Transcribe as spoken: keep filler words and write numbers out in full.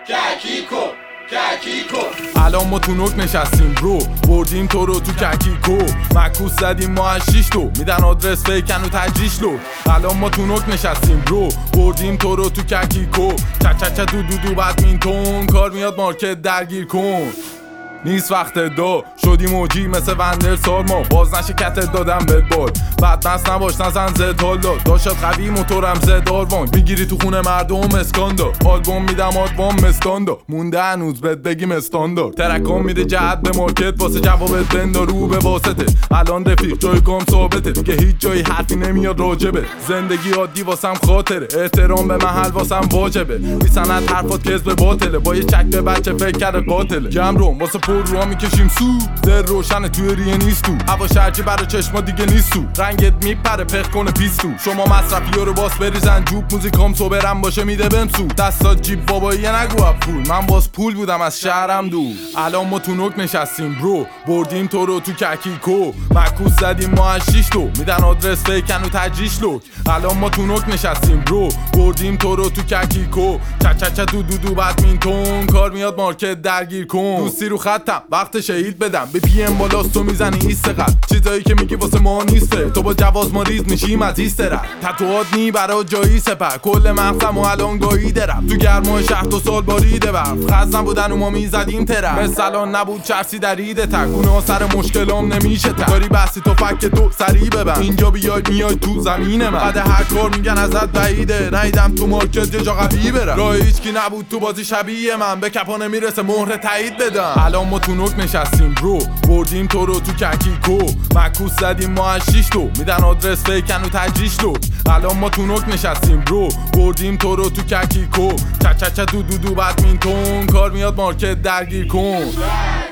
ککیکو ککیکو. الان ما تو نوک نشستیم برو، بردیم تو رو تو ککیکو. مکوس زدیم ما از شیش تو، میدن آدرس فیکن و تجریش لو. الان ما تو نوک نشستیم برو، بردیم تو رو تو ککیکو. چه چه چه دو دو دو بدمینتون، کار میاد مارکت درگیر کن. نیست وقت دو شدی موجی مثل وندر سال، ما باز نشه کتت دادم بهت بال. بدمست نباش نزن زد حالا، داشت قوی موتورم زد آروان. میگیری تو خونه مردم اسکاندا، آلبوم میدم آدوام مستاندا. مونده هنوز بهت بگیم استاندارد، ترکام میده جهت به مارکت واسه جوابت بندا رو به واسطه. الان رفیق جای گام ثابته، دیگه هیچ جایی حرفی نمیاد راجبه. زندگی عادی واسم خاطره، احترام به محل واسم واجبه. بی سند حرفات کذب باطله، با یه چک به بچه فکر کرده قاتله. جمع رو واسه رو ها میکشیم سو، در روشن توی ریه نیست تو. هوا شرجی برا چشما دیگه نیست تو، رنگت میپره پخ کنه پیستو. شما مصرفی ها رو باس بریزن جوب، موزیکام صبرم باشه میده بهم سو. دستات جیب باباییه نگو اب پول، من باز پول بودم از شهرم دور. الان ما تو نوک نشستیم برو، بردیم تو رو تو ککیکو. مکوس زدیم ما از شیش تو، میدن آدرس فیکن و تجریش لوک. الان ما تو نوک نشستیم برو، بردیم تو رو تو ککیکو. چه چه چه دو دو دو بدمینتون، کار میاد مارکت درگیر کن. دوستی رو خط وقت شهید بدم، به پی ام بالاست تو میزنی ایست قد. چیزایی که میگی واسه ما نیسته، تو با جواز ما ریز میشیم از ایست رد. تتوات نی برا جایی سپر، کل مغزم و الان گایی درم. تو گرمای شهر دو سال باریده برف، خزن بودن و ما میزدیم ترم. مثلان نبود چرسی در ایده تک، اونه ها سر مشکلام نمیشه تک. داری بحثی تو فک تو سریع ببن، اینجا بیای میای تو زمین من. بعد هر کار میگن ازت بعیده، نیدم تو مارکت یه جا قوی برم. راه هیچکی نبود تو بازی شبیه من، به کپا نمیرسه مهر تایید بدم. الان ما تو نوک نشستیم برو، بردیم تو رو تو ککیکو. مکوس زدیم ما از شیش تو، میدن آدرس فیکن و تجریش لو. الان ما تو نوک نشستیم برو، بردیم تو رو تو ککیکو. چه چه چه دو دو دو بدمینتون، کار میاد مارکت درگیر کن.